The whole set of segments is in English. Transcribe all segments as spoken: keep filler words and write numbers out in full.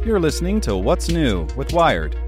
You're listening to What's New with Wired.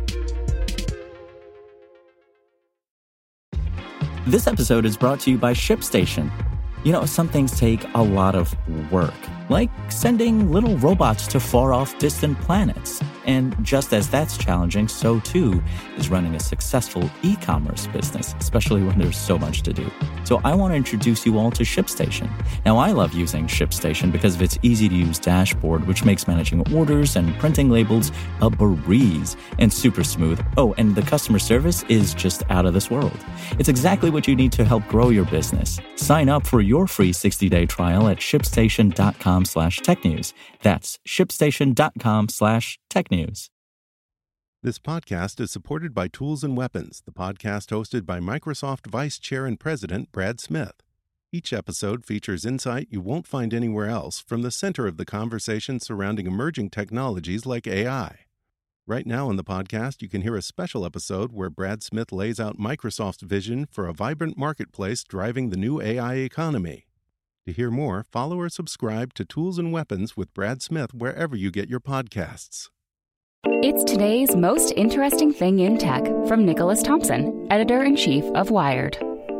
This episode is brought to you by ShipStation. You know, some things take a lot of work, like sending little robots to far-off distant planets. And just as that's challenging, so too is running a successful e-commerce business, especially when there's so much to do. So I want to introduce you all to ShipStation. Now, I love using ShipStation because of its easy-to-use dashboard, which makes managing orders and printing labels a breeze and super smooth. Oh, and the customer service is just out of this world. It's exactly what you need to help grow your business. Sign up for your free sixty-day trial at shipstation.com slash technews. That's shipstation.com slash technews. This podcast is supported by Tools and Weapons, the podcast hosted by Microsoft Vice Chair and President Brad Smith. Each episode features insight you won't find anywhere else from the center of the conversation surrounding emerging technologies like A I. Right now in the podcast, you can hear a special episode where Brad Smith lays out Microsoft's vision for a vibrant marketplace driving the new A I economy. To hear more, follow or subscribe to Tools and Weapons with Brad Smith wherever you get your podcasts. It's today's most interesting thing in tech from Nicholas Thompson, editor-in-chief of Wired.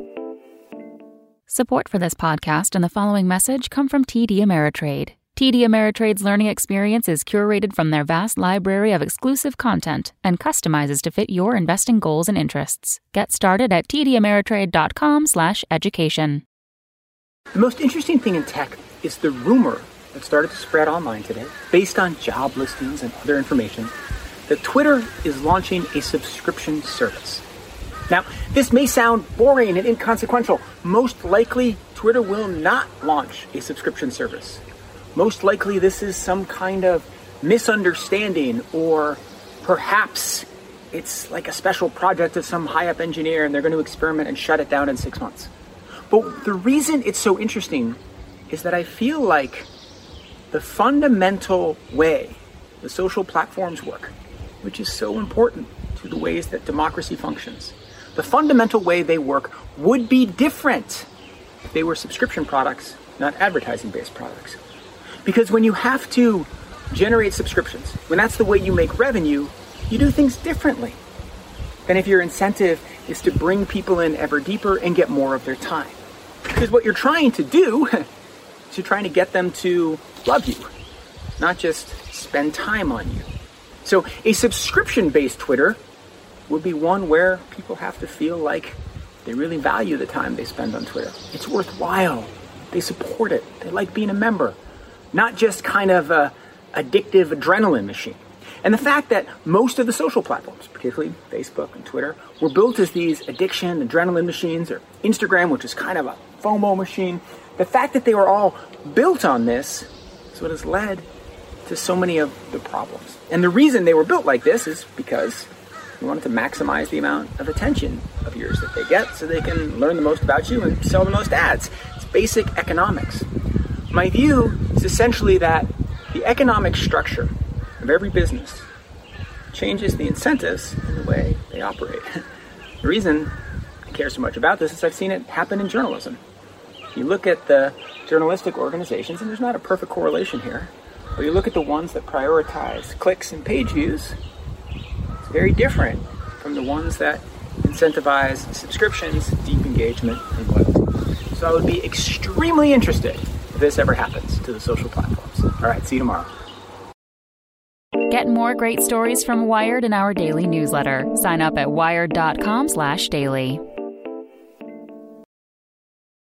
Support for this podcast and the following message come from T D Ameritrade. T D Ameritrade's learning experience is curated from their vast library of exclusive content and customizes to fit your investing goals and interests. Get started at tdameritrade.com slash education. The most interesting thing in tech is the rumor that started to spread online today, based on job listings and other information, that Twitter is launching a subscription service. Now, this may sound boring and inconsequential. Most likely, Twitter will not launch a subscription service. Most likely, this is some kind of misunderstanding, or perhaps it's like a special project of some high-up engineer and they're going to experiment and shut it down in six months. But the reason it's so interesting is that I feel like the fundamental way the social platforms work, which is so important to the ways that democracy functions, the fundamental way they work would be different if they were subscription products, not advertising-based products. Because when you have to generate subscriptions, when that's the way you make revenue, you do things differently than if your incentive is to bring people in ever deeper and get more of their time. Because what you're trying to do is you're trying to get them to love you, not just spend time on you. So a subscription-based Twitter would be one where people have to feel like they really value the time they spend on Twitter. It's worthwhile. They support it. They like being a member, not just kind of a addictive adrenaline machine. And the fact that most of the social platforms, particularly Facebook and Twitter, were built as these addiction, adrenaline machines, or Instagram, which is kind of a FOMO machine, the fact that they were all built on this is what has led to so many of the problems. And the reason they were built like this is because you wanted to maximize the amount of attention of yours that they get so they can learn the most about you and sell the most ads. It's basic economics. My view is essentially that the economic structure of every business changes the incentives in the way they operate. The reason I care so much about this is I've seen it happen in journalism. You look at the journalistic organizations, and there's not a perfect correlation here, but you look at the ones that prioritize clicks and page views, it's very different from the ones that incentivize subscriptions, deep engagement, and loyalty. So I would be extremely interested if this ever happens to the social platforms. All right, see you tomorrow. Get more great stories from Wired in our daily newsletter. Sign up at wired.com slash daily.